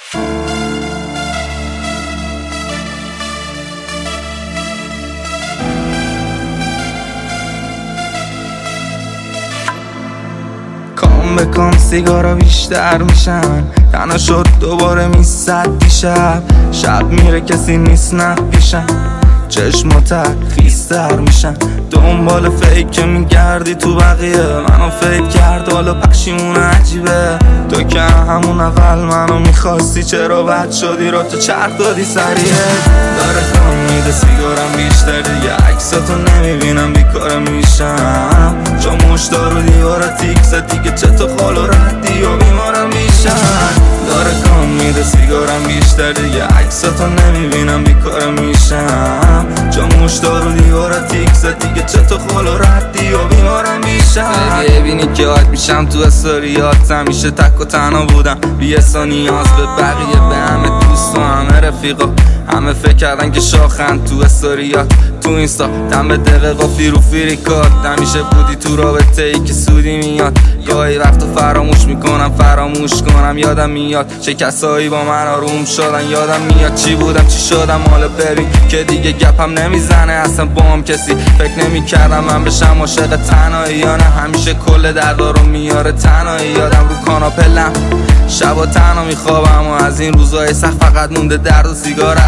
کام به کام سیگارا بیشتر میشن، تنها شد دوباره میزد دیشب. شب میره کسی نیست نپیشن، چشماتر خیستر میشن. دنبال فیک که میگردی تو بقیه، منو فیک کرد حالا پشیمون عجیبه. تو که همون اول منو میخواستی، چرا بد شدی رو تو چرخ دادی سریعه. داره کام میده سیگارم بیشتر، دیگه عکساتو نمیبینم بیکاره میشم. چون مشتا رو دیوارا تیک زد دیگه، چطور خال و ردی و بیمارم میشن. داره کام میده سیگارم بیشتر، دیگه عکساتو نمیبینم بیکاره میشم. چون مشتا رو دیوارا تیک زد دیگه، چطور خال و ردی و بیمارم میشن. ببینی که عاد میشم تو استوریات، همیشه تک و تنها بودم بی احسا نیاز به بقیه، به همه دوست و همه رفیقا. همه فکر کردن که شاخن تو استوریات، تو اینستا دم دقیقه قافی رو فریکات. همیشه بودی تو رابطه ای که سودی میاد، گاهی وقتا فراموش میکنم فراموش کنم. یادم میاد چه کسایی با من آروم شدن، یادم میاد چی بودم چی شدم. حالا ببین که دیگه گپم نمیزنه اصلا با هم کسی. فکر نمیکردم من بشم عاشق تنهایی یا نه، همیشه کل دردا رو میاره تنهایی. یادم رو کاناپلم شبا تنها میخوابم و از این روزای سخت فقط مونده درد و سیگارت.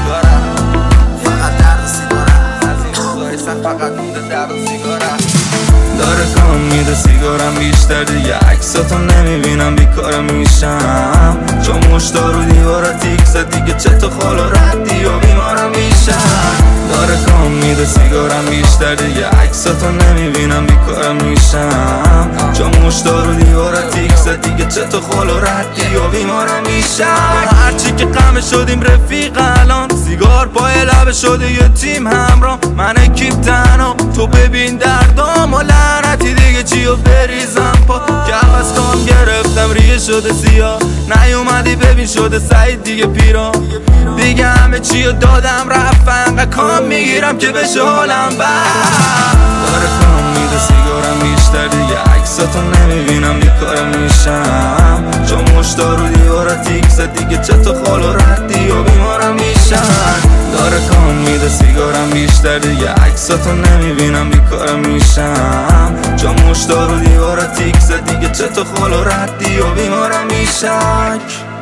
فقط درد و سیگارت، از این روزای سخت فقط مونده درد و سیگارت. داره کام میده سیگارم بیشتر، دیگه عکساتو نمیبینم بیکاره میشم. چون مشتا رو دیوارا تیک زد دیگه، چطور خال و ردی و بیمارم میشن. داره کام میده سیگارم بیشتر، دیگه عکساتو نمیبینم بیکاره میشم. چون مشتا رو دیوارا تیک زد دیگه، چطور خال و ردی و بیمارم میشن. هرچی که غم شدیم رفیق الان، سیگار پای لبه شده یه تیم همراه. من اکیپ تنها، تو ببین دردام و لعنتی دیگه چیو بریزم پا. که عوض کام گرفتم ریه شده سیاه، نیومدی ببین شده سعید دیگه پیرا. دیگه همه چیو دادم رفت، انقدر کام میگیرم که بشه حالم بد. داره کام میده سیگارم بیشتر، دیگه عکساتو نمیبینم بیکاره میشم. چون مشتا رو دیوارا تیک زد دیگه، چطور خال و ردی و بیمارم میشن. داره کام میده سیگارم بیشتر، دیگه عکساتو نمیبینم بیکاره میشم. چون مشتا رو دیوارا تیک زد دیگه، چطور خال و ردی و بیمارم میشن.